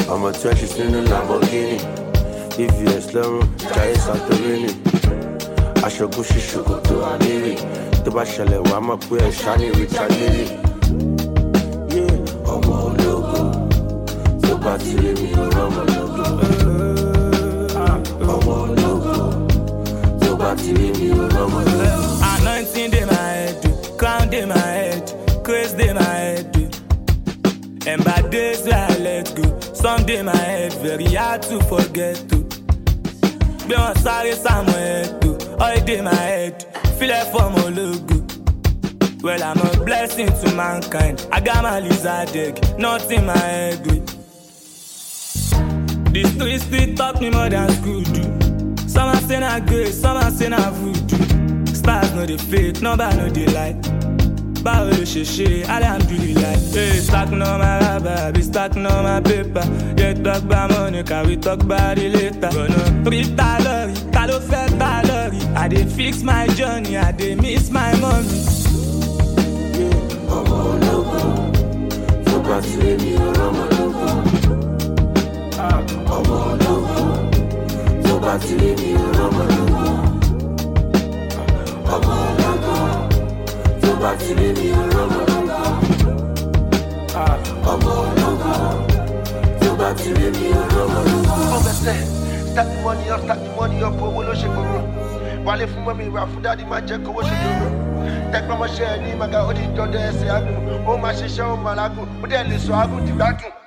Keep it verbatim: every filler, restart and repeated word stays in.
I'm a trenches in the Lamborghini. If you're slow, try Santorini. I should go, she should go to a navy. The bachelor, I'm up with a shiny rich and lily. Yeah, I'm all logo. So bad to leave me around my logo. I'm all logo. So bad to leave me around my logo. Anointing in my head, crown in my head, grace in my head. And by days where I let go, someday my head very hard to forget to. Be on sorry somewhere too, all day my head, feel like for my logo. Well, I'm a blessing to mankind. I got my lizard egg, nothing my head with. This street street taught me more than school do. Some are saying I grace, some are saying I voodoo. Stars know the fake, nobody know the light. Báwo ló ṣe ṣe, alhamdulillah. Hey, stacking on my rubber, be stacking on my paper. Yeah, talk about money, can we talk about it later? Gonna read ta lorry, ta ló fẹ́ ta lorry. I dey fix my journey, I dey miss my money. Yeah, ọmọ ológo, tó bá ti lé mi ọmọ ológo. Ọmọ ológo, tó bá ti lé mi ọmọ ológo. Ọmọ ológo. Back to the new I'm all over. So back to the new Stack the money up, stack the money up, oh, we'll shake over. While from when we were for daddy, my check, oh, shake Take my share, my God, oh, the door, say, oh, my shisha, oh, my lago, but then it's so I go to back.